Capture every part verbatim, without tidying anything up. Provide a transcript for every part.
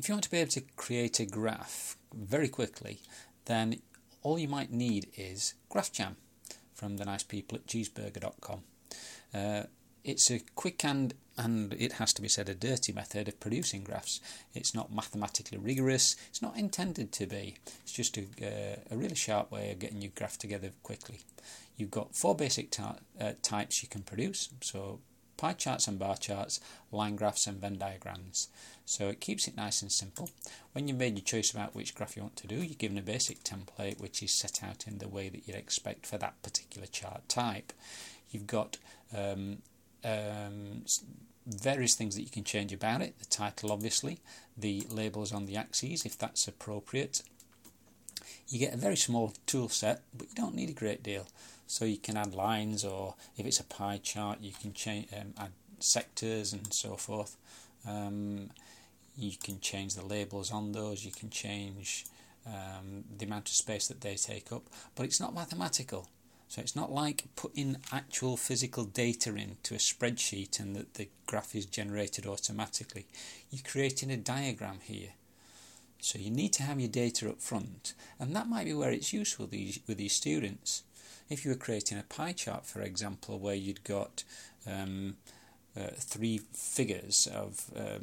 if you want to be able to create a graph very quickly, then all you might need is GraphJam from the nice people at cheeseburger dot com. Uh, it's a quick and, and it has to be said, a dirty method of producing graphs. It's not mathematically rigorous, it's not intended to be. It's just a, uh, a really sharp way of getting your graph together quickly. You've got four basic ta- uh, types you can produce, so pie charts and bar charts, line graphs and Venn diagrams. So it keeps it nice and simple. When you've made your choice about which graph you want to do, you're given a basic template which is set out in the way that you'd expect for that particular chart type. You've got um, um, various things that you can change about it. The title, obviously, the labels on the axes if that's appropriate. You get a very small tool set, but you don't need a great deal. So you can add lines, or if it's a pie chart, you can change, um, add sectors and so forth. Um, you can change the labels on those. You can change um, the amount of space that they take up. But it's not mathematical. So it's not like putting actual physical data into a spreadsheet and that the graph is generated automatically. You're creating a diagram here. So you need to have your data up front, and that might be where it's useful with these, with these students. If you were creating a pie chart, for example, where you'd got um, uh, three figures of uh,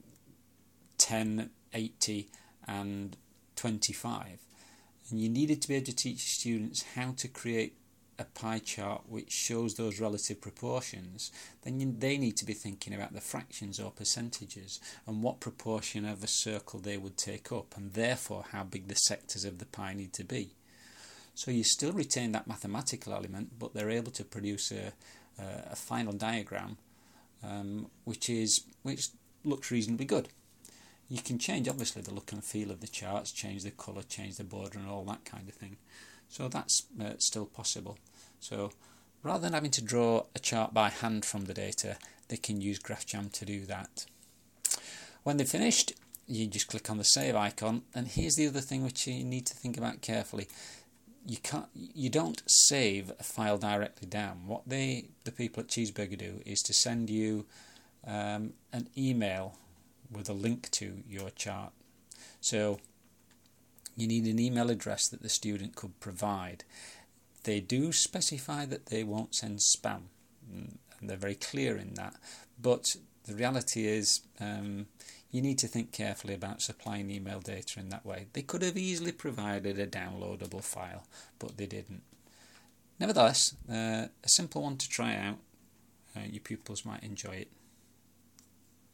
ten, eighty and twenty-five, and you needed to be able to teach students how to create a pie chart which shows those relative proportions, then you, they need to be thinking about the fractions or percentages and what proportion of a circle they would take up, and therefore how big the sectors of the pie need to be. So you still retain that mathematical element, but they're able to produce a, a, a final diagram um, which is which looks reasonably good. You can change, obviously, the look and feel of the charts, change the colour, change the border and all that kind of thing. So that's uh, still possible. So rather than having to draw a chart by hand from the data, they can use GraphJam to do that. When they're finished, you just click on the save icon, and here's the other thing which you need to think about carefully. You can't, you don't save a file directly down. What they, the people at Cheeseburger do is to send you um, an email with a link to your chart. So you need an email address that the student could provide. They do specify that they won't send spam, and they're very clear in that. But the reality is um, you need to think carefully about supplying email data in that way. They could have easily provided a downloadable file, but they didn't. Nevertheless, uh, a simple one to try out. Uh, your pupils might enjoy it.